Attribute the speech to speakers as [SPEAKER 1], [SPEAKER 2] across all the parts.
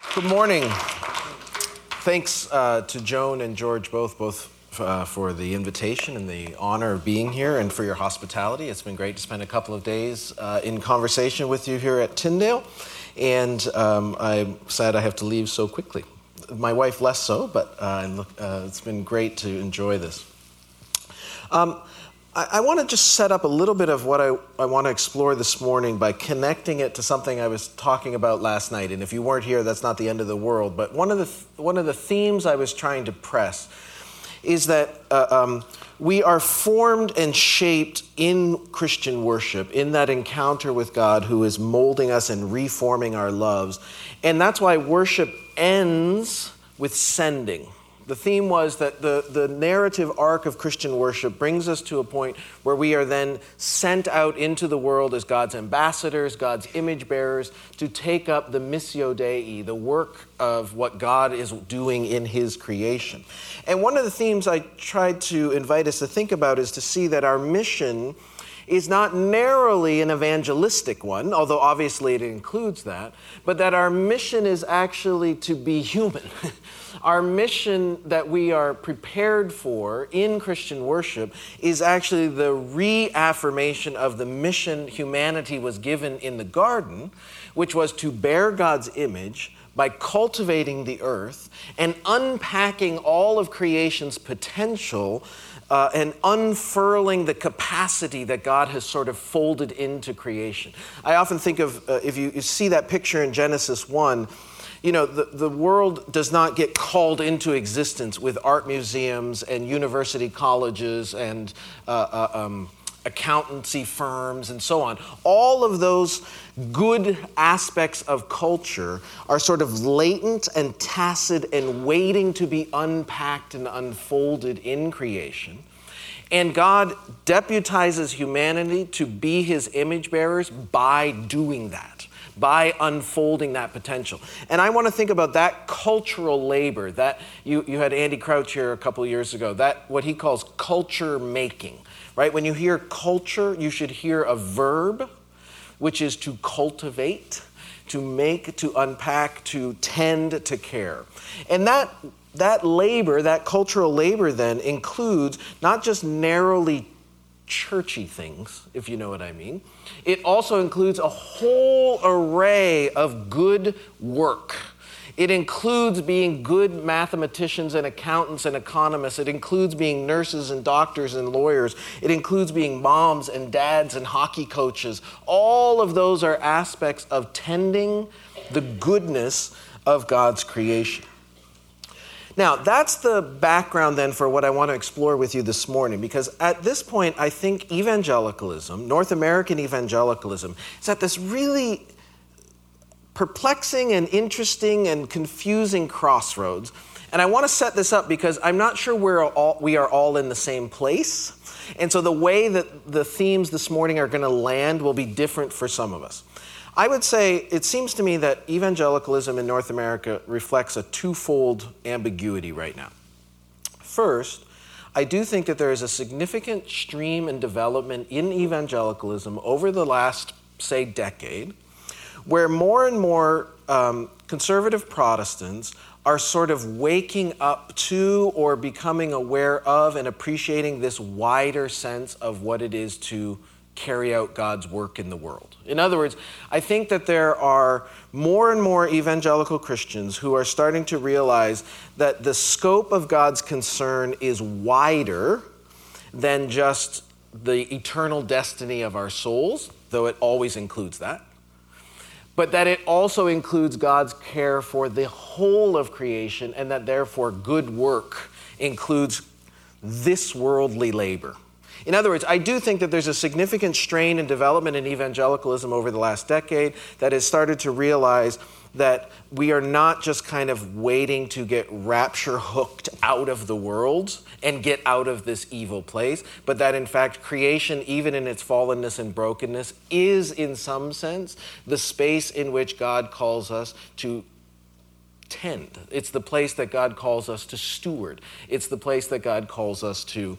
[SPEAKER 1] Good morning. Thanks to Joan and George both for the invitation and the honor of being here and for your hospitality. It's been great to spend a couple of days in conversation with you here at Tyndale, and I'm sad I have to leave so quickly. My wife less so, but it's been great to enjoy this. I want to just set up a little bit of what I want to explore this morning by connecting it to something I was talking about last night. And if you weren't here, that's not the end of the world. But one of the themes I was trying to press is that we are formed and shaped in Christian worship, in that encounter with God who is molding us and reforming our loves. And that's why worship ends with sending. The theme was that the narrative arc of Christian worship brings us to a point where we are then sent out into the world as God's ambassadors, God's image bearers, to take up the missio Dei, the work of what God is doing in his creation. And one of the themes I tried to invite us to think about is to see that our mission is not narrowly an evangelistic one, although obviously it includes that, but that our mission is actually to be human. Our mission that we are prepared for in Christian worship is actually the reaffirmation of the mission humanity was given in the garden, which was to bear God's image by cultivating the earth and unpacking all of creation's potential and unfurling the capacity that God has sort of folded into creation. I often think of, if you see that picture in Genesis 1, you know, the world does not get called into existence with art museums and university colleges and accountancy firms and so on. All of those good aspects of culture are sort of latent and tacit and waiting to be unpacked and unfolded in creation. And God deputizes humanity to be his image bearers by doing that, by unfolding that potential. And I want to think about that cultural labor that you had Andy Crouch here a couple of years ago, that what he calls culture making. Right? When you hear culture, you should hear a verb, which is to cultivate, to make, to unpack, to tend, to care. And that labor, that cultural labor then includes not just narrowly churchy things, if you know what I mean. It also includes a whole array of good work. It includes being good mathematicians and accountants and economists. It includes being nurses and doctors and lawyers. It includes being moms and dads and hockey coaches. All of those are aspects of tending the goodness of God's creation. Now, that's the background then for what I want to explore with you this morning, because at this point, I think evangelicalism, North American evangelicalism, is at this really perplexing and interesting and confusing crossroads. And I want to set this up because I'm not sure we are all in the same place. And so the way that the themes this morning are going to land will be different for some of us. I would say it seems to me that evangelicalism in North America reflects a twofold ambiguity right now. First, I do think that there is a significant stream and development in evangelicalism over the last, say, decade, where more and more conservative Protestants are sort of waking up to or becoming aware of and appreciating this wider sense of what it is to carry out God's work in the world. In other words, I think that there are more and more evangelical Christians who are starting to realize that the scope of God's concern is wider than just the eternal destiny of our souls, though it always includes that, but that it also includes God's care for the whole of creation, and that therefore good work includes this worldly labor. In other words, I do think that there's a significant strain and development in evangelicalism over the last decade that has started to realize that we are not just kind of waiting to get rapture hooked out of the world and get out of this evil place, but that in fact creation, even in its fallenness and brokenness, is in some sense the space in which God calls us to tend. It's the place that God calls us to steward. It's the place that God calls us to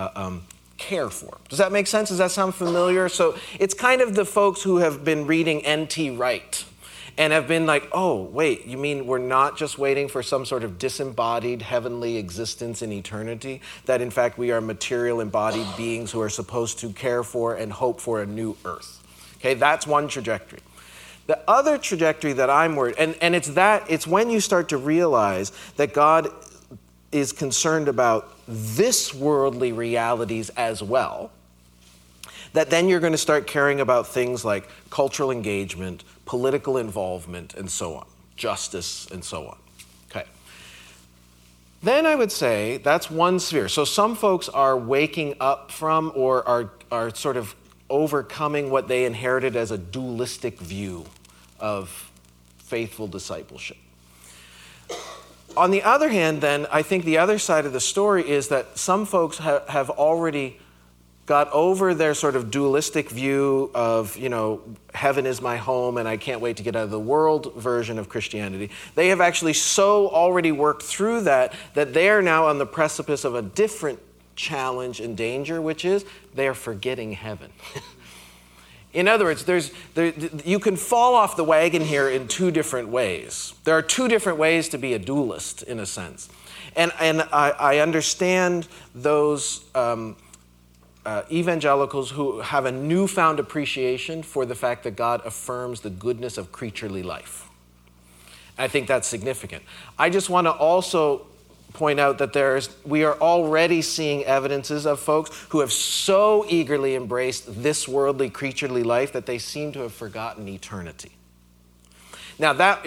[SPEAKER 1] care for. Does that make sense? Does that sound familiar? So it's kind of the folks who have been reading N.T. Wright and have been like, oh, wait, you mean we're not just waiting for some sort of disembodied heavenly existence in eternity, that in fact we are material embodied beings who are supposed to care for and hope for a new earth. Okay, that's one trajectory. The other trajectory that I'm worried, and it's when you start to realize that God is concerned about this worldly realities as well, that then you're going to start caring about things like cultural engagement, political involvement, and so on, justice, and so on. Okay. Then I would say that's one sphere. So some folks are waking up from or are sort of overcoming what they inherited as a dualistic view of faithful discipleship. On the other hand, then, I think the other side of the story is that some folks have already got over their sort of dualistic view of, heaven is my home and I can't wait to get out of the world version of Christianity. They have actually so already worked through that they are now on the precipice of a different challenge and danger, which is they are forgetting heaven. In other words, you can fall off the wagon here in two different ways. There are two different ways to be a dualist, in a sense. And I understand those evangelicals who have a newfound appreciation for the fact that God affirms the goodness of creaturely life. I think that's significant. I just want to also point out that we are already seeing evidences of folks who have so eagerly embraced this worldly creaturely life that they seem to have forgotten eternity. Now that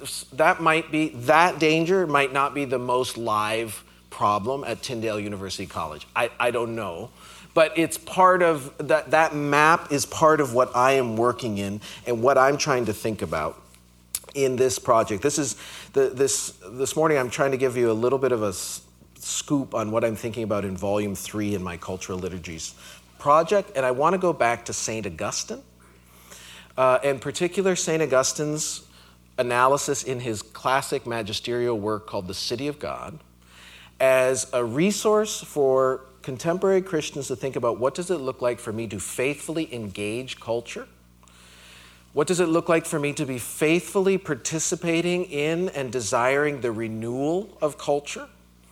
[SPEAKER 1] danger might not be the most live problem at Tyndale University College. I don't know. But it's part of that map is part of what I am working in and what I'm trying to think about in this project. This morning I'm trying to give you a little bit of a scoop on what I'm thinking about in Volume 3 in my Cultural Liturgies project, and I want to go back to St. Augustine, in particular St. Augustine's analysis in his classic magisterial work called The City of God, as a resource for contemporary Christians to think about what does it look like for me to faithfully engage culture? What does it look like for me to be faithfully participating in and desiring the renewal of culture,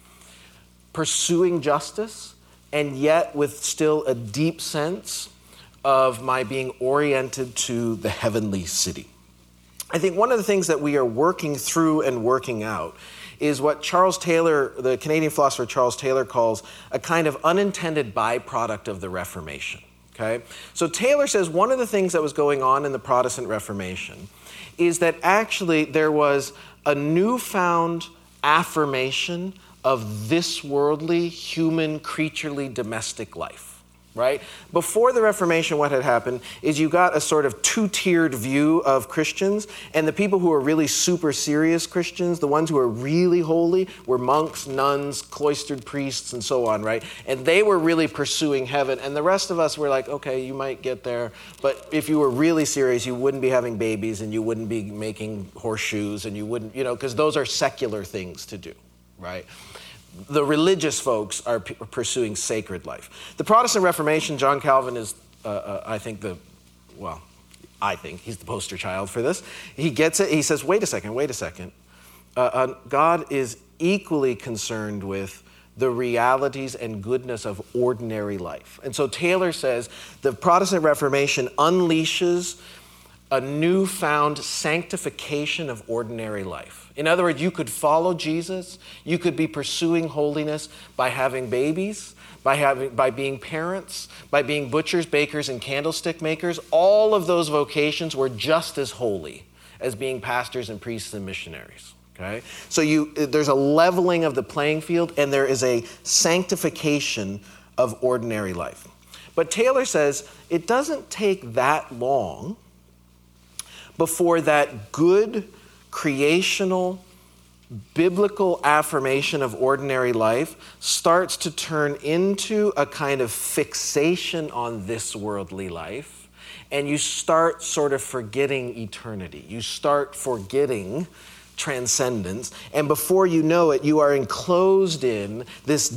[SPEAKER 1] pursuing justice, and yet with still a deep sense of my being oriented to the heavenly city? I think one of the things that we are working through and working out is what Charles Taylor, the Canadian philosopher Charles Taylor, calls a kind of unintended byproduct of the Reformation. Okay? So Taylor says one of the things that was going on in the Protestant Reformation is that actually there was a newfound affirmation of this worldly, human, creaturely, domestic life. Right? Before the Reformation, what had happened is you got a sort of two-tiered view of Christians, and the people who were really super serious Christians, the ones who were really holy, were monks, nuns, cloistered priests, and so on, right? And they were really pursuing heaven, and the rest of us were like, okay, you might get there, but if you were really serious, you wouldn't be having babies, and you wouldn't be making horseshoes, and you wouldn't, because those are secular things to do, right? The religious folks are pursuing sacred life. The Protestant Reformation, John Calvin is, I think he's the poster child for this. He gets it. He says, wait a second. God is equally concerned with the realities and goodness of ordinary life. And so Taylor says the Protestant Reformation unleashes a newfound sanctification of ordinary life. In other words, you could follow Jesus, you could be pursuing holiness by having babies, by being parents, by being butchers, bakers, and candlestick makers. All of those vocations were just as holy as being pastors and priests and missionaries. Okay? So there's a leveling of the playing field, and there is a sanctification of ordinary life. But Taylor says it doesn't take that long before that good, creational, biblical affirmation of ordinary life starts to turn into a kind of fixation on this worldly life, and you start sort of forgetting eternity. You start forgetting transcendence, and before you know it, you are enclosed in this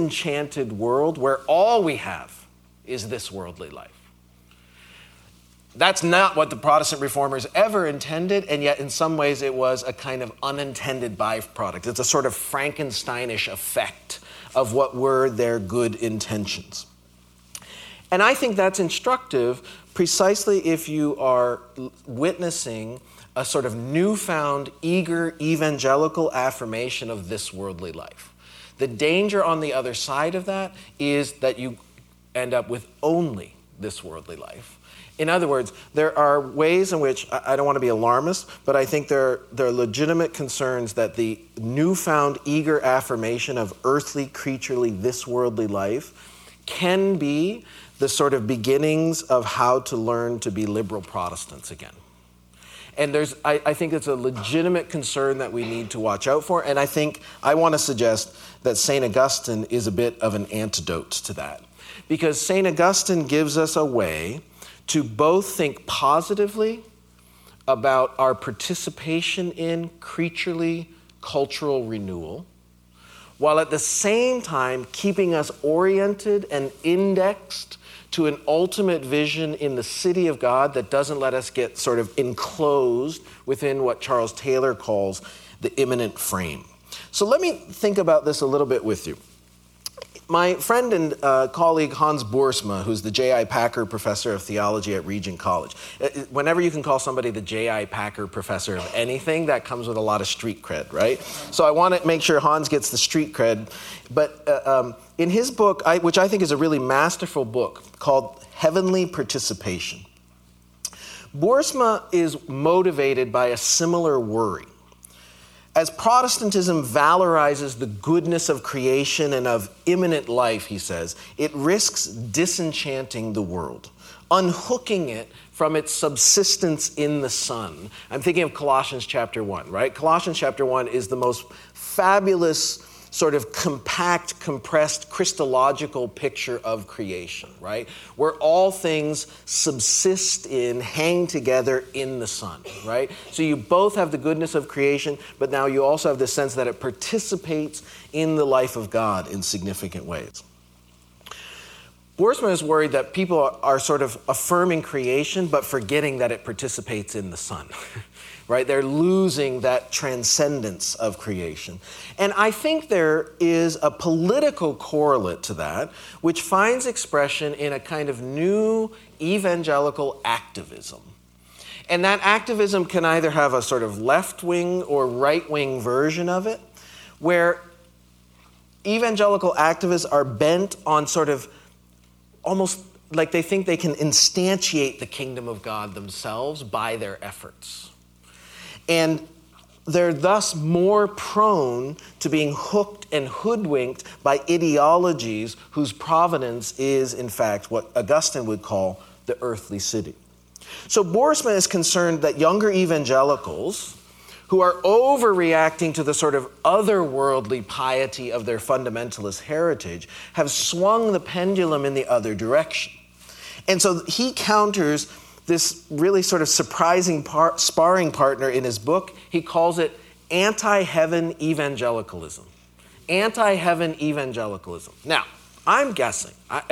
[SPEAKER 1] disenchanted world where all we have is this worldly life. That's not what the Protestant reformers ever intended, and yet in some ways it was a kind of unintended byproduct. It's a sort of Frankensteinish effect of what were their good intentions. And I think that's instructive precisely if you are witnessing a sort of newfound, eager evangelical affirmation of this worldly life. The danger on the other side of that is that you end up with only this worldly life. In other words, there are ways in which, I don't want to be alarmist, but I think there are legitimate concerns that the newfound eager affirmation of earthly, creaturely, this worldly life can be the sort of beginnings of how to learn to be liberal Protestants again. And I think it's a legitimate concern that we need to watch out for, and I want to suggest that St. Augustine is a bit of an antidote to that. Because St. Augustine gives us a way to both think positively about our participation in creaturely cultural renewal, while at the same time keeping us oriented and indexed to an ultimate vision in the city of God that doesn't let us get sort of enclosed within what Charles Taylor calls the immanent frame. So let me think about this a little bit with you. My friend and colleague Hans Boersma, who's the J.I. Packer Professor of Theology at Regent College. Whenever you can call somebody the J.I. Packer Professor of anything, that comes with a lot of street cred, right? So I want to make sure Hans gets the street cred. But in his book, which I think is a really masterful book, called Heavenly Participation, Boersma is motivated by a similar worry. As Protestantism valorizes the goodness of creation and of immanent life, he says, it risks disenchanting the world, unhooking it from its subsistence in the Son. I'm thinking of Colossians chapter 1, right? Colossians chapter 1 is the most fabulous sort of compact, compressed, Christological picture of creation, right? Where all things subsist in, hang together in the Son, right? So you both have the goodness of creation, but now you also have the sense that it participates in the life of God in significant ways. Boersma is worried that people are sort of affirming creation, but forgetting that it participates in the Son. Right? They're losing that transcendence of creation. And I think there is a political correlate to that, which finds expression in a kind of new evangelical activism. And that activism can either have a sort of left-wing or right-wing version of it, where evangelical activists are bent on sort of almost like they think they can instantiate the kingdom of God themselves by their efforts. And they're thus more prone to being hooked and hoodwinked by ideologies whose provenance is, in fact, what Augustine would call the earthly city. So Boersma is concerned that younger evangelicals, who are overreacting to the sort of otherworldly piety of their fundamentalist heritage, have swung the pendulum in the other direction. And so he counters this really sort of surprising sparring partner in his book. He calls it anti-heaven evangelicalism. Anti-heaven evangelicalism. Now, I'm guessing,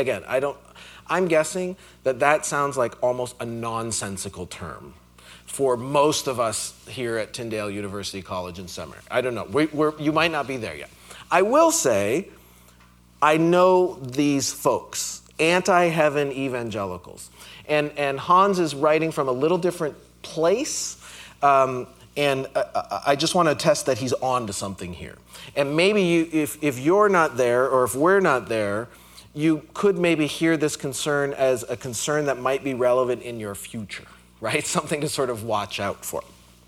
[SPEAKER 1] I'm guessing that sounds like almost a nonsensical term for most of us here at Tyndale University College and Seminary. I don't know. You might not be there yet. I will say, I know these folks, anti-heaven evangelicals. And Hans is writing from a little different place, and I just want to attest that he's on to something here. And maybe if you're not there, or if we're not there, you could maybe hear this concern as a concern that might be relevant in your future, right? Something to sort of watch out for.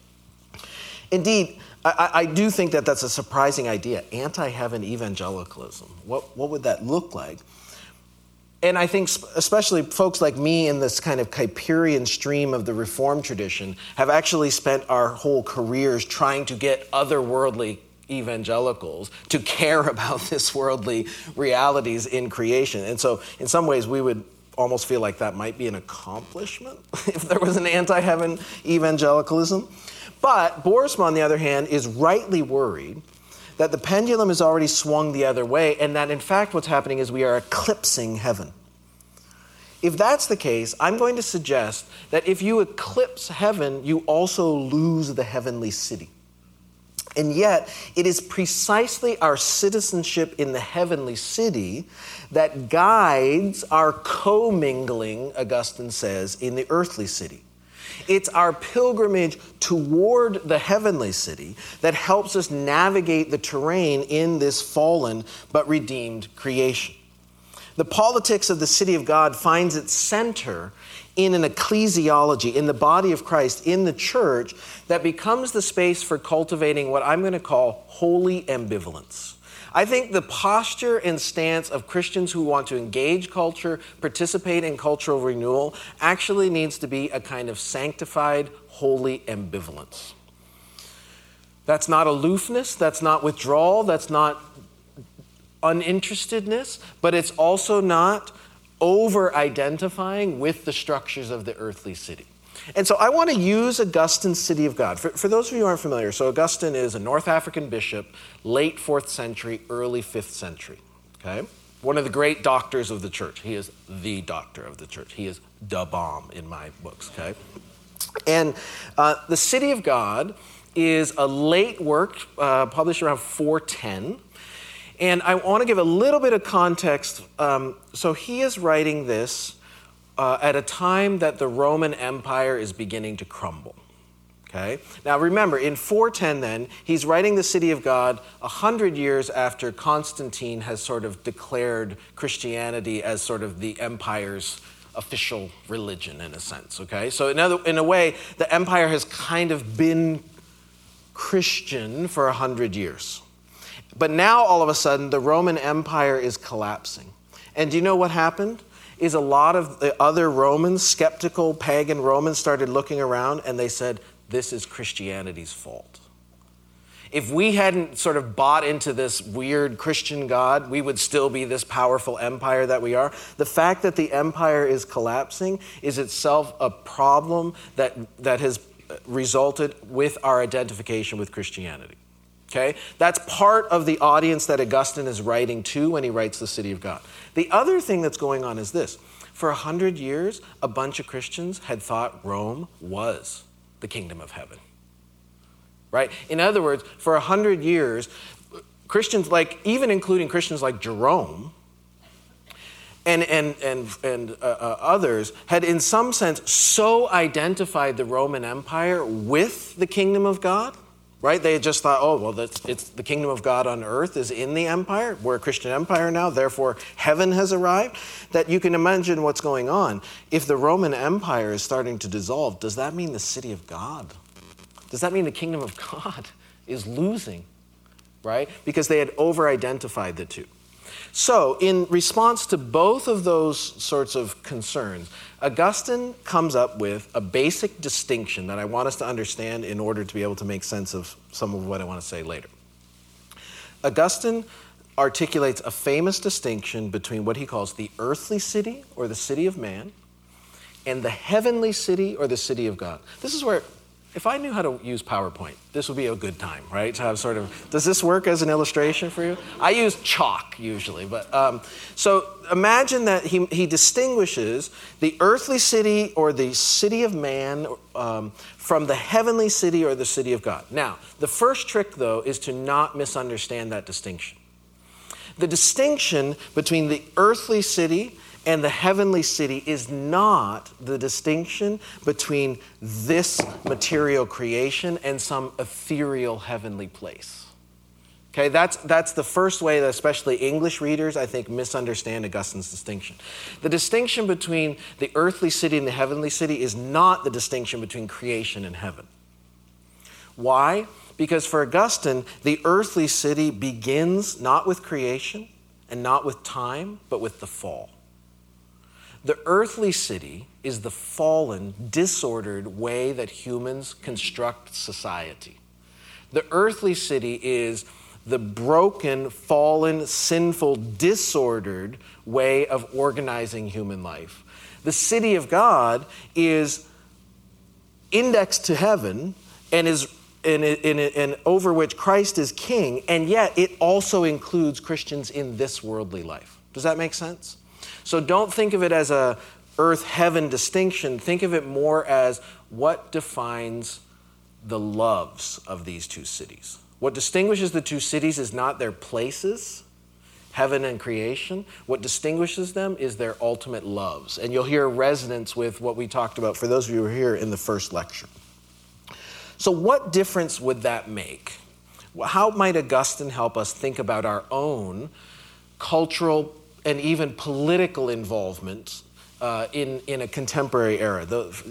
[SPEAKER 1] Indeed, I do think that that's a surprising idea, anti-heaven evangelicalism. What would that look like? And I think especially folks like me in this kind of Kuyperian stream of the Reformed tradition have actually spent our whole careers trying to get otherworldly evangelicals to care about this worldly realities in creation. And so in some ways we would almost feel like that might be an accomplishment if there was an anti-heaven evangelicalism. But Boersma, on the other hand, is rightly worried that the pendulum has already swung the other way, and that in fact what's happening is we are eclipsing heaven. If that's the case, I'm going to suggest that if you eclipse heaven, you also lose the heavenly city. And yet, it is precisely our citizenship in the heavenly city that guides our commingling, Augustine says, in the earthly city. It's our pilgrimage toward the heavenly city that helps us navigate the terrain in this fallen but redeemed creation. The politics of the city of God finds its center in an ecclesiology, in the body of Christ, in the church, that becomes the space for cultivating what I'm going to call holy ambivalence. I think the posture and stance of Christians who want to engage culture, participate in cultural renewal, actually needs to be a kind of sanctified, holy ambivalence. That's not aloofness, that's not withdrawal, that's not uninterestedness, but it's also not over-identifying with the structures of the earthly city. And so I want to use Augustine's City of God. For those of you who aren't familiar, so Augustine is a North African bishop, late 4th century, early 5th century. Okay? One of the great doctors of the church. He is the doctor of the church. He is the bomb in my books. Okay? And the City of God is a late work published around 410. And I want to give a little bit of context. So he is writing this at a time that the Roman Empire is beginning to crumble. Okay? Now remember, in 410 then, he's writing the City of God 100 years after Constantine has sort of declared Christianity as sort of the empire's official religion in a sense. Okay? So in a way, the empire has kind of been Christian for 100 years. But now, all of a sudden, the Roman Empire is collapsing. And do you know what happened? Is a lot of the other Romans, skeptical pagan Romans, started looking around and they said, this is Christianity's fault. If we hadn't sort of bought into this weird Christian God, we would still be this powerful empire that we are. The fact that the empire is collapsing is itself a problem that has resulted with our identification with Christianity. Okay? That's part of the audience that Augustine is writing to when he writes the City of God. The other thing that's going on is this. For 100 years, a bunch of Christians had thought Rome was the kingdom of heaven. Right? In other words, for 100 years, Christians, even including Christians like Jerome and others, had in some sense so identified the Roman Empire with the kingdom of God. Right? They had just thought, it's the kingdom of God on earth is in the empire. We're a Christian empire now, therefore heaven has arrived. That you can imagine what's going on. If the Roman Empire is starting to dissolve, does that mean the city of God? Does that mean the kingdom of God is losing? Right? Because they had over-identified the two. So, in response to both of those sorts of concerns, Augustine comes up with a basic distinction that I want us to understand in order to be able to make sense of some of what I want to say later. Augustine articulates a famous distinction between what he calls the earthly city, or the city of man, and the heavenly city, or the city of God. This is where, if I knew how to use PowerPoint, this would be a good time, right? To have sort of, does this work as an illustration for you? I use chalk usually, but so imagine that he distinguishes the earthly city or the city of man from the heavenly city or the city of God. Now, the first trick though is to not misunderstand that distinction. The distinction between the earthly city and the heavenly city is not the distinction between this material creation and some ethereal heavenly place. Okay, that's the first way that especially English readers, I think, misunderstand Augustine's distinction. The distinction between the earthly city and the heavenly city is not the distinction between creation and heaven. Why? Because for Augustine, the earthly city begins not with creation and not with time, but with the fall. The earthly city is the fallen, disordered way that humans construct society. The earthly city is the broken, fallen, sinful, disordered way of organizing human life. The city of God is indexed to heaven and is in over which Christ is king, and yet it also includes Christians in this worldly life. Does that make sense? So don't think of it as a earth-heaven distinction, think of it more as what defines the loves of these two cities. What distinguishes the two cities is not their places, heaven and creation. What distinguishes them is their ultimate loves. And you'll hear resonance with what we talked about for those of you who were here in the first lecture. So what difference would that make? How might Augustine help us think about our own cultural and even political involvement in a contemporary era?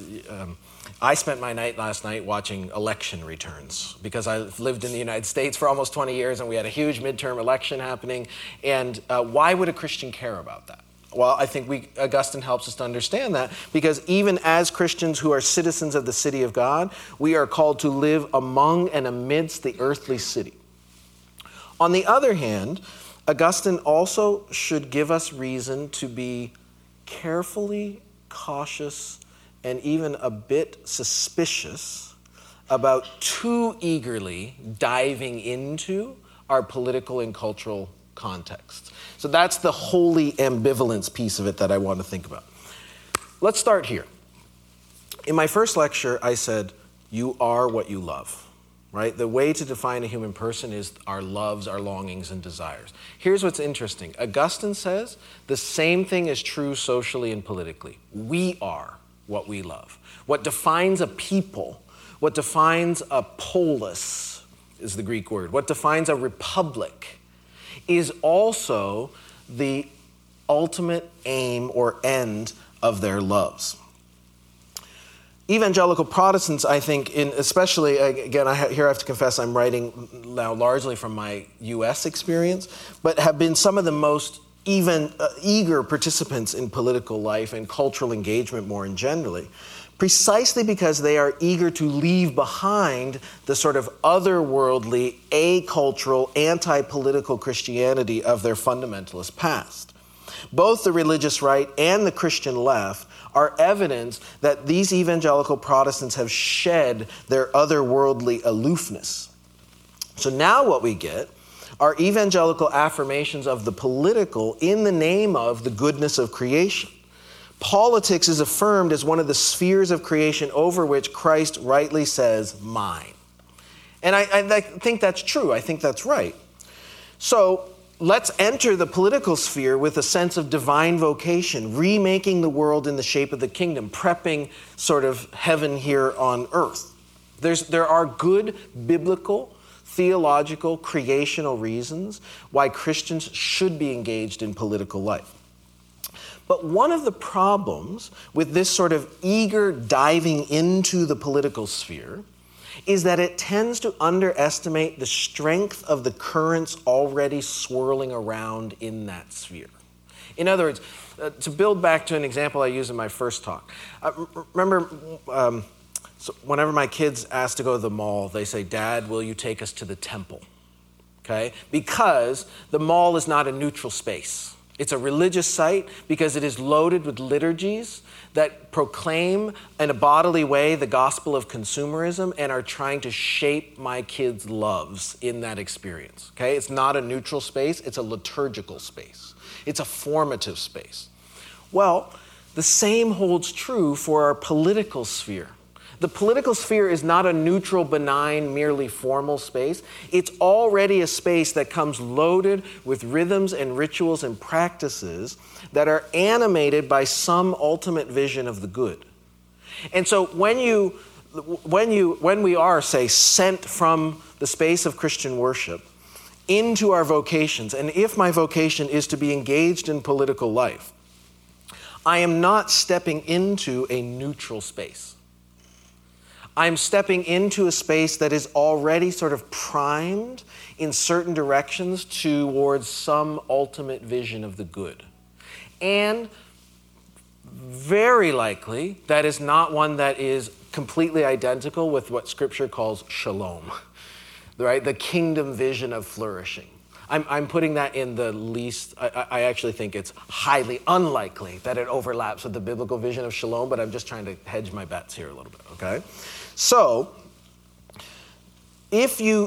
[SPEAKER 1] I spent my night last night watching election returns because I've lived in the United States for almost 20 years and we had a huge midterm election happening. And why would a Christian care about that? Well, I think Augustine helps us to understand that because even as Christians who are citizens of the city of God, we are called to live among and amidst the earthly city. On the other hand, Augustine also should give us reason to be carefully cautious and even a bit suspicious about too eagerly diving into our political and cultural context. So that's the holy ambivalence piece of it that I want to think about. Let's start here. In my first lecture, I said, you are what you love, right? The way to define a human person is our loves, our longings, and desires. Here's what's interesting. Augustine says the same thing is true socially and politically. We are what we love. What defines a people, what defines a polis is the Greek word, what defines a republic is also the ultimate aim or end of their loves. Evangelical Protestants, I think, especially, again, here I have to confess I'm writing now largely from my U.S. experience, but have been some of the most eager participants in political life and cultural engagement more generally, precisely because they are eager to leave behind the sort of otherworldly, acultural, anti-political Christianity of their fundamentalist past. Both the religious right and the Christian left are evidence that these evangelical Protestants have shed their otherworldly aloofness. So now what we get are evangelical affirmations of the political in the name of the goodness of creation. Politics is affirmed as one of the spheres of creation over which Christ rightly says, mine. And I think that's true. I think that's right. So let's enter the political sphere with a sense of divine vocation, remaking the world in the shape of the kingdom, prepping sort of heaven here on earth. There are good biblical, theological, creational reasons why Christians should be engaged in political life. But one of the problems with this sort of eager diving into the political sphere is that it tends to underestimate the strength of the currents already swirling around in that sphere. In other words, to build back to an example I used in my first talk, remember so whenever my kids ask to go to the mall, they say, Dad, will you take us to the temple? Okay? Because the mall is not a neutral space. It's a religious site because it is loaded with liturgies that proclaim in a bodily way the gospel of consumerism and are trying to shape my kids' loves in that experience. Okay? It's not a neutral space, it's a liturgical space. It's a formative space. Well, the same holds true for our political sphere. The political sphere is not a neutral, benign, merely formal space. It's already a space that comes loaded with rhythms and rituals and practices that are animated by some ultimate vision of the good. And so when we are, say, sent from the space of Christian worship into our vocations, and if my vocation is to be engaged in political life, I am not stepping into a neutral space. I'm stepping into a space that is already sort of primed in certain directions towards some ultimate vision of the good. And very likely, that is not one that is completely identical with what Scripture calls shalom, right? The kingdom vision of flourishing. I'm putting that in the least, I actually think it's highly unlikely that it overlaps with the biblical vision of shalom, but I'm just trying to hedge my bets here a little bit, okay? So, if you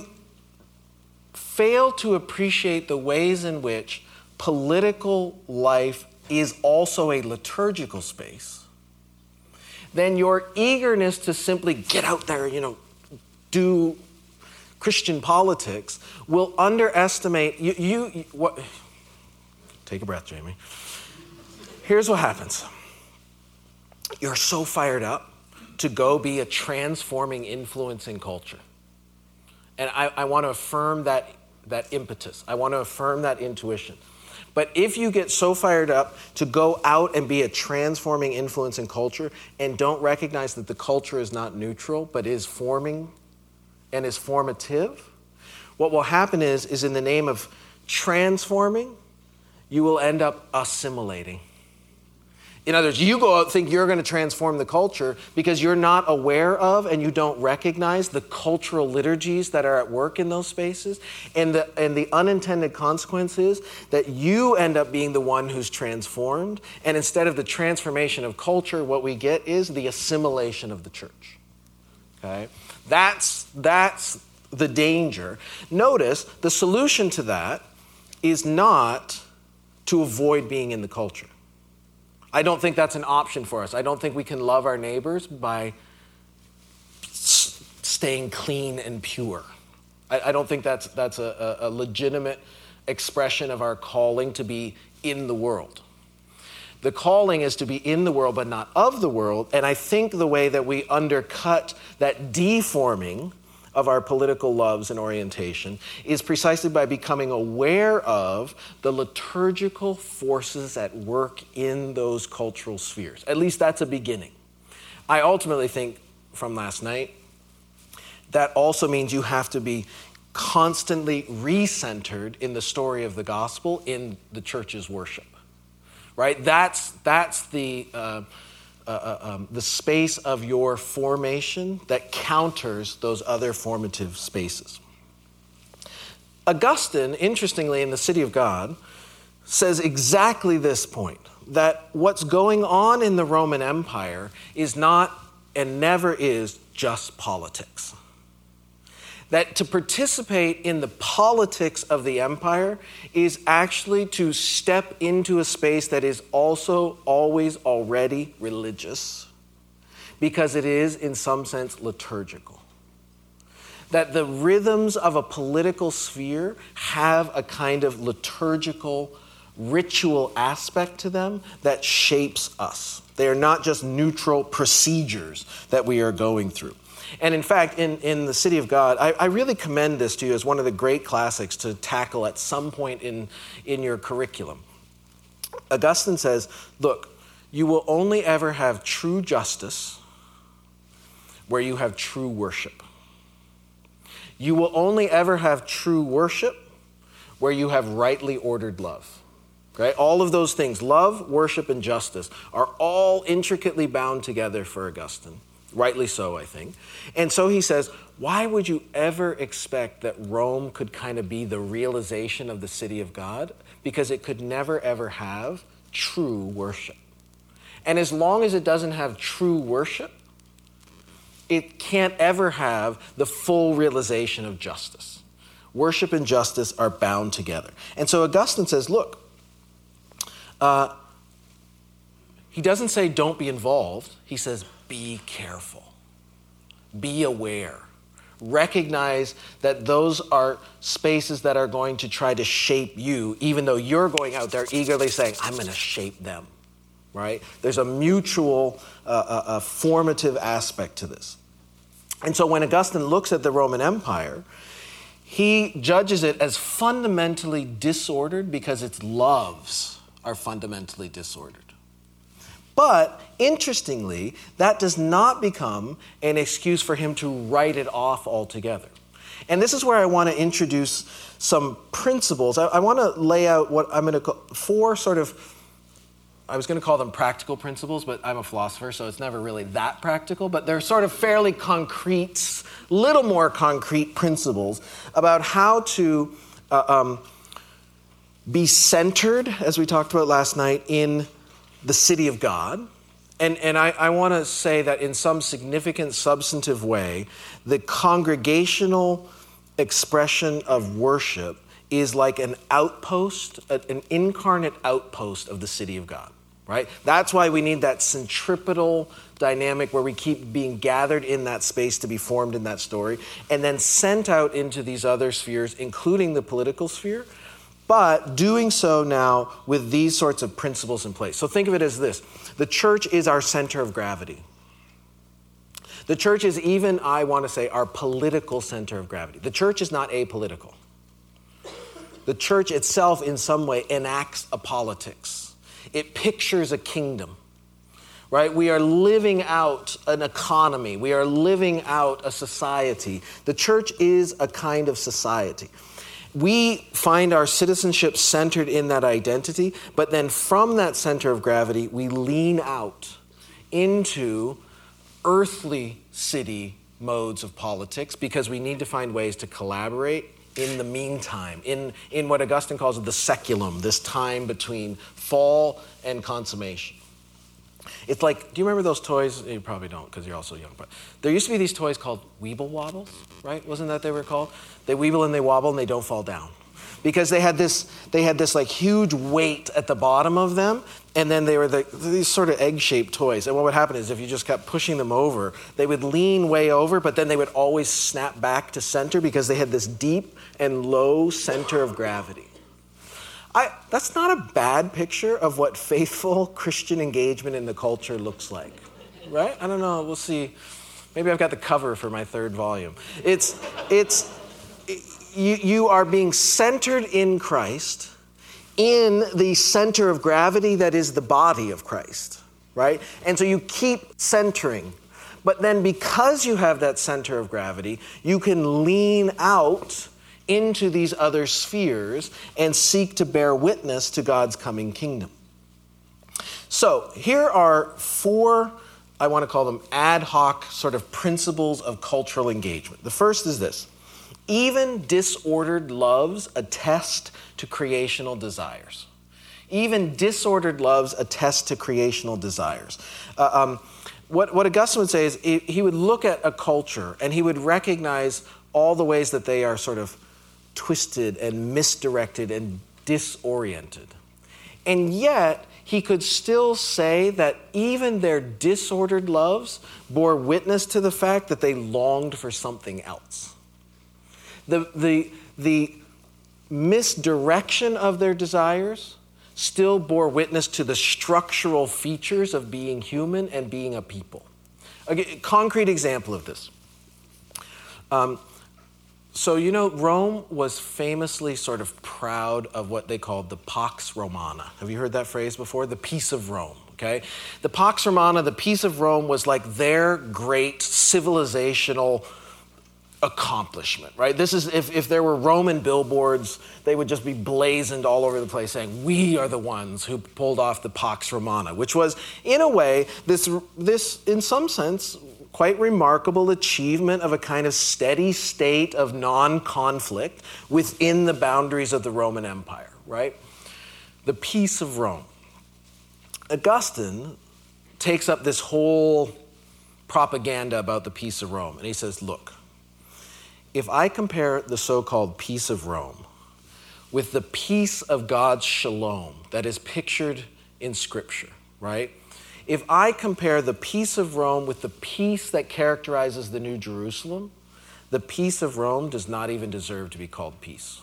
[SPEAKER 1] fail to appreciate the ways in which political life is also a liturgical space, then your eagerness to simply get out there, do Christian politics will underestimate what. Take a breath, Jamie. Here's what happens. You're so fired up to go be a transforming influence in culture. And I want to affirm that impetus. I want to affirm that intuition. But if you get so fired up to go out and be a transforming influence in culture and don't recognize that the culture is not neutral, but is forming and is formative, what will happen is in the name of transforming, you will end up assimilating. In other words, you go out and think you're going to transform the culture because you're not aware of and you don't recognize the cultural liturgies that are at work in those spaces. And the unintended consequence is that you end up being the one who's transformed. And instead of the transformation of culture, what we get is the assimilation of the church. Okay? That's the danger. Notice the solution to that is not to avoid being in the culture. I don't think that's an option for us. I don't think we can love our neighbors by staying clean and pure. I don't think that's a legitimate expression of our calling to be in the world. The calling is to be in the world but not of the world, and I think the way that we undercut that deforming of our political loves and orientation is precisely by becoming aware of the liturgical forces at work in those cultural spheres. At least that's a beginning. I ultimately think from last night, that also means you have to be constantly recentered in the story of the gospel in the church's worship, right? That's the space of your formation that counters those other formative spaces. Augustine, interestingly, in The City of God, says exactly this point, that what's going on in the Roman Empire is not and never is just politics. That to participate in the politics of the empire is actually to step into a space that is also always already religious, because it is, in some sense, liturgical. That the rhythms of a political sphere have a kind of liturgical, ritual aspect to them that shapes us. They are not just neutral procedures that we are going through. And in fact, in The City of God, I really commend this to you as one of the great classics to tackle at some point in your curriculum. Augustine says, look, you will only ever have true justice where you have true worship. You will only ever have true worship where you have rightly ordered love. Right? All of those things, love, worship, and justice, are all intricately bound together for Augustine. Rightly so, I think. And so he says, why would you ever expect that Rome could kind of be the realization of the city of God? Because it could never, ever have true worship. And as long as it doesn't have true worship, it can't ever have the full realization of justice. Worship and justice are bound together. And so Augustine says, look, he doesn't say don't be involved. He says be careful. Be aware. Recognize that those are spaces that are going to try to shape you, even though you're going out there eagerly saying, I'm going to shape them, right? There's a mutual, formative aspect to this. And so when Augustine looks at the Roman Empire, he judges it as fundamentally disordered because its loves are fundamentally disordered. But interestingly, that does not become an excuse for him to write it off altogether. And this is where I want to introduce some principles. I want to lay out what I'm going to call four sort of, I was going to call them practical principles, but I'm a philosopher, so it's never really that practical. But they're sort of fairly concrete, little more concrete principles about how to be centered, as we talked about last night, in the city of God. And I want to say that in some significant substantive way, the congregational expression of worship is like an outpost, an incarnate outpost of the city of God, right? That's why we need that centripetal dynamic where we keep being gathered in that space to be formed in that story and then sent out into these other spheres, including the political sphere, but doing so now with these sorts of principles in place. So think of it as this. The church is our center of gravity. The church is even, I want to say, our political center of gravity. The church is not apolitical. The church itself, in some way, enacts a politics. It pictures a kingdom, right? We are living out an economy. We are living out a society. The church is a kind of society. We find our citizenship centered in that identity, but then from that center of gravity, we lean out into earthly city modes of politics because we need to find ways to collaborate in the meantime, in what Augustine calls the saeculum, this time between fall and consummation. It's like, do you remember those toys? You probably don't because you're also young, but there used to be these toys called Weeble Wobbles, right? Wasn't that they were called? They weeble and they wobble and they don't fall down. Because they had this like huge weight at the bottom of them, and then they were these sort of egg-shaped toys. And what would happen is if you just kept pushing them over, they would lean way over, but then they would always snap back to center because they had this deep and low center of gravity. That's not a bad picture of what faithful Christian engagement in the culture looks like, right? I don't know. We'll see. Maybe I've got the cover for my third volume. You are being centered in Christ, in the center of gravity that is the body of Christ, right? And so you keep centering. But then because you have that center of gravity, you can lean out into these other spheres and seek to bear witness to God's coming kingdom. So here are 4, I want to call them ad hoc sort of principles of cultural engagement. The first is this. Even disordered loves attest to creational desires. Even disordered loves attest to creational desires. What Augustine would say is he would look at a culture and he would recognize all the ways that they are sort of twisted and misdirected and disoriented. And yet, he could still say that even their disordered loves bore witness to the fact that they longed for something else. The misdirection of their desires still bore witness to the structural features of being human and being a people. A concrete example of this. So, Rome was famously sort of proud of what they called the Pax Romana. Have you heard that phrase before? The peace of Rome, okay? The Pax Romana, the peace of Rome, was like their great civilizational accomplishment, right? This is, if there were Roman billboards, they would just be blazoned all over the place saying, we are the ones who pulled off the Pax Romana, which was, in a way, this in some sense, quite remarkable achievement of a kind of steady state of non-conflict within the boundaries of the Roman Empire, right? The peace of Rome. Augustine takes up this whole propaganda about the peace of Rome, and he says, look, if I compare the so-called peace of Rome with the peace of God's shalom that is pictured in Scripture, right? If I compare the peace of Rome with the peace that characterizes the New Jerusalem, the peace of Rome does not even deserve to be called peace.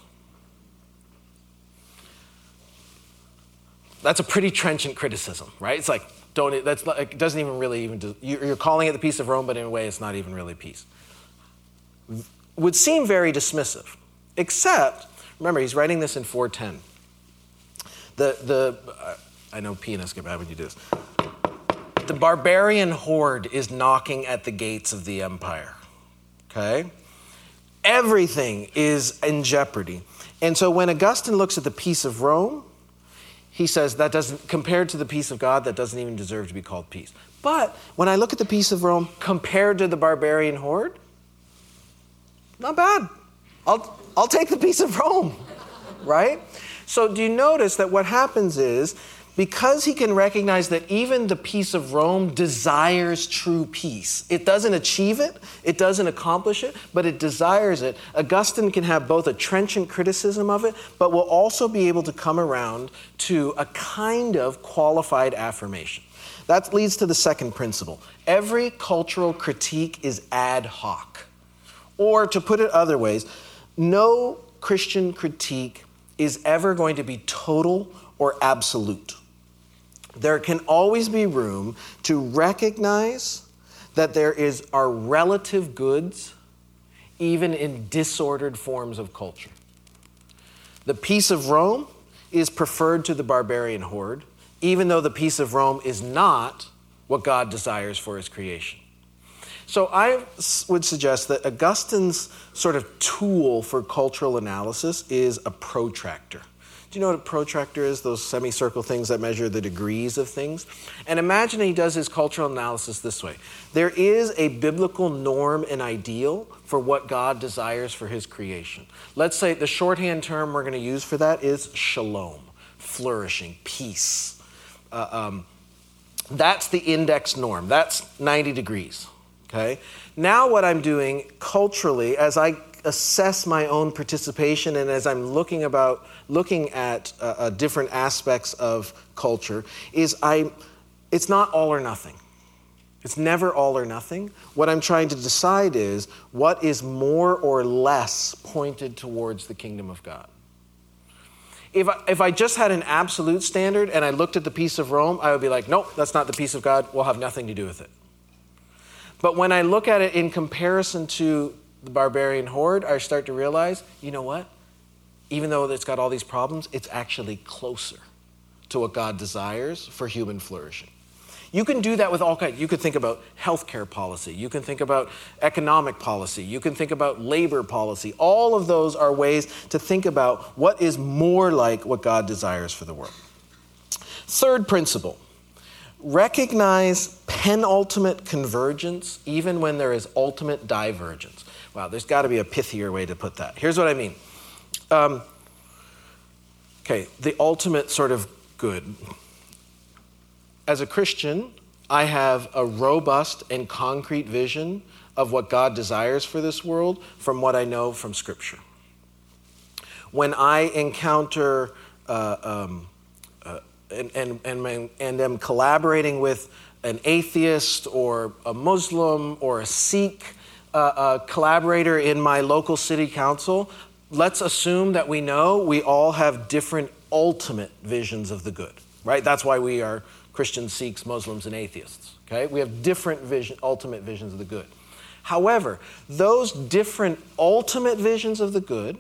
[SPEAKER 1] That's a pretty trenchant criticism, right? It's like, it doesn't even really you're calling it the peace of Rome, but in a way it's not even really peace. Would seem very dismissive, except, remember, he's writing this in 410. I know pianists get mad when you do this. The barbarian horde is knocking at the gates of the empire, okay? Everything is in jeopardy. And so when Augustine looks at the peace of Rome, he says compared to the peace of God, that doesn't even deserve to be called peace. But when I look at the peace of Rome compared to the barbarian horde, not bad. I'll take the peace of Rome, right? So do you notice that what happens is because he can recognize that even the peace of Rome desires true peace. It doesn't achieve it, it doesn't accomplish it, but it desires it. Augustine can have both a trenchant criticism of it, but will also be able to come around to a kind of qualified affirmation. That leads to the second principle. Every cultural critique is ad hoc. Or to put it other ways, no Christian critique is ever going to be total or absolute. There can always be room to recognize that there are relative goods even in disordered forms of culture. The peace of Rome is preferred to the barbarian horde, even though the peace of Rome is not what God desires for his creation. So I would suggest that Augustine's sort of tool for cultural analysis is a protractor. Do you know what a protractor is? Those semicircle things that measure the degrees of things. And imagine he does his cultural analysis this way. There is a biblical norm and ideal for what God desires for his creation. Let's say the shorthand term we're going to use for that is shalom, flourishing, peace. That's the index norm. That's 90 degrees. Okay? Now what I'm doing culturally, as I assess my own participation and as I'm looking at different aspects of culture, is it's not all or nothing. It's never all or nothing. What I'm trying to decide is what is more or less pointed towards the kingdom of God. If I just had an absolute standard and I looked at the peace of Rome, I would be like, nope, that's not the peace of God. We'll have nothing to do with it. But when I look at it in comparison to the barbarian horde, I start to realize, you know what? Even though it's got all these problems, it's actually closer to what God desires for human flourishing. You can do that with all kinds. You could think about healthcare policy. You can think about economic policy. You can think about labor policy. All of those are ways to think about what is more like what God desires for the world. Third principle. Recognize penultimate convergence even when there is ultimate divergence. Wow, there's got to be a pithier way to put that. Here's what I mean. The ultimate sort of good. As a Christian, I have a robust and concrete vision of what God desires for this world from what I know from Scripture. When I encounter and am collaborating with an atheist or a Muslim or a Sikh collaborator in my local city council, let's assume that we know we all have different ultimate visions of the good, right? That's why we are Christians, Sikhs, Muslims, and atheists, okay? We have different ultimate visions of the good. However, those different ultimate visions of the good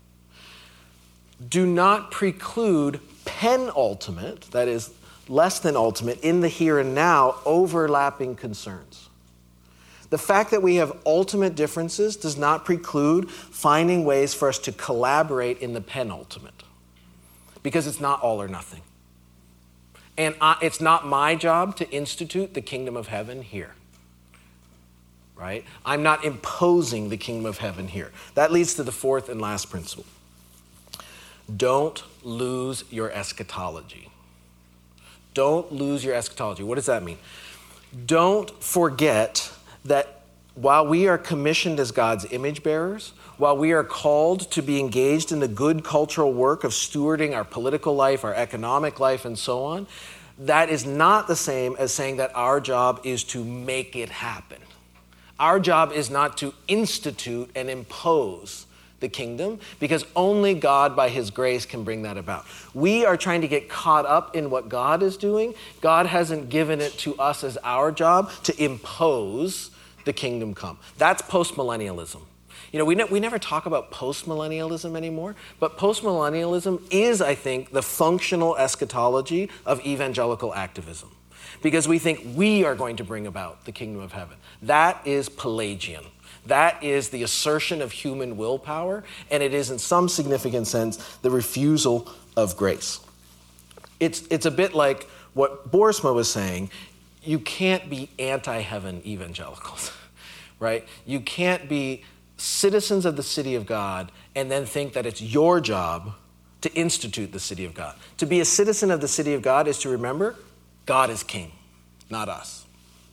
[SPEAKER 1] do not preclude penultimate, that is, less than ultimate, in the here and now, overlapping concerns. The fact that we have ultimate differences does not preclude finding ways for us to collaborate in the penultimate, because it's not all or nothing. And it's not my job to institute the kingdom of heaven here, right? I'm not imposing the kingdom of heaven here. That leads to the fourth and last principle. Don't lose your eschatology. Don't lose your eschatology. What does that mean? Don't forget that while we are commissioned as God's image bearers, while we are called to be engaged in the good cultural work of stewarding our political life, our economic life, and so on, that is not the same as saying that our job is to make it happen. Our job is not to institute and impose the kingdom, because only God by his grace can bring that about. We are trying to get caught up in what God is doing. God hasn't given it to us as our job to impose the kingdom come. That's postmillennialism. You know, we never talk about postmillennialism anymore, but postmillennialism is, I think, the functional eschatology of evangelical activism, because we think we are going to bring about the kingdom of heaven. That is Pelagian. That is the assertion of human willpower, and it is in some significant sense the refusal of grace. It's a bit like what Boersma was saying. You can't be anti-heaven evangelicals, right? You can't be citizens of the city of God and then think that it's your job to institute the city of God. To be a citizen of the city of God is to remember God is king, not us.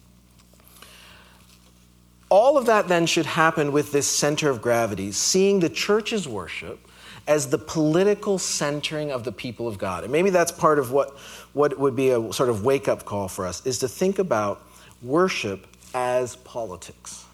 [SPEAKER 1] All of that then should happen with this center of gravity, seeing the church's worship as the political centering of the people of God. And maybe that's part of what would be a sort of wake-up call for us, is to think about worship as politics.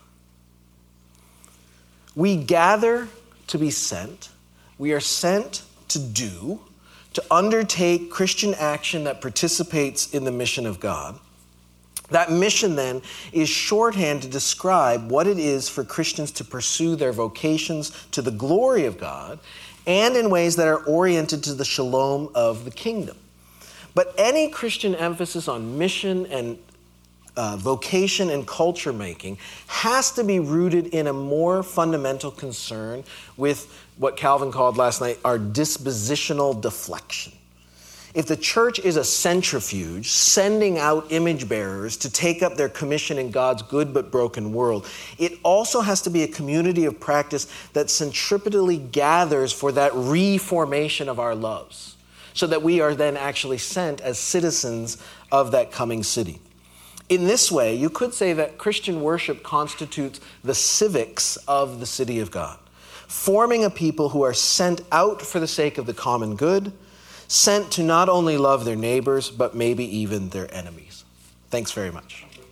[SPEAKER 1] We gather to be sent. We are sent to do, to undertake Christian action that participates in the mission of God. That mission then is shorthand to describe what it is for Christians to pursue their vocations to the glory of God and in ways that are oriented to the shalom of the kingdom. But any Christian emphasis on mission and vocation and culture making has to be rooted in a more fundamental concern with what Calvin called last night our dispositional deflection. If the church is a centrifuge sending out image bearers to take up their commission in God's good but broken world, it also has to be a community of practice that centripetally gathers for that reformation of our loves, so that we are then actually sent as citizens of that coming city. In this way, you could say that Christian worship constitutes the civics of the city of God, forming a people who are sent out for the sake of the common good, sent to not only love their neighbors, but maybe even their enemies. Thanks very much.